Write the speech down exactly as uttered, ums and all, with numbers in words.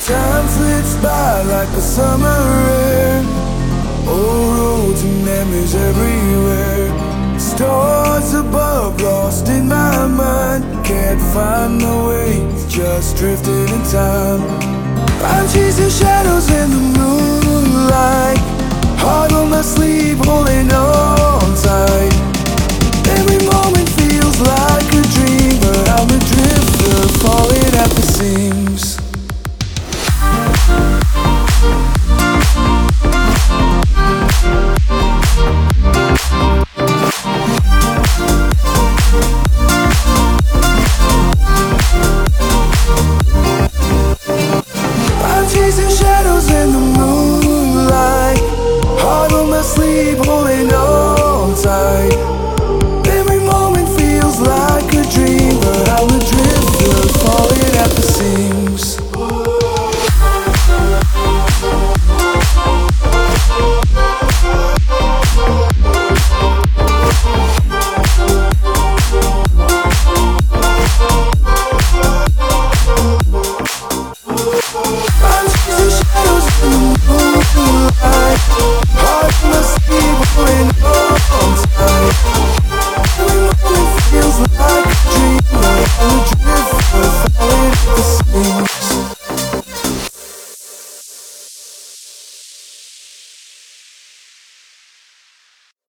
Time slips by like a summer rain. Old roads and memories everywhere. Stars above, lost in my mind. Can't find my way, just drifting in time. I'm chasing shadows in the moonlight. Heart on my sleeve, holding on tight. Every moment feels like a dream, but I'm a drifter falling at the seams.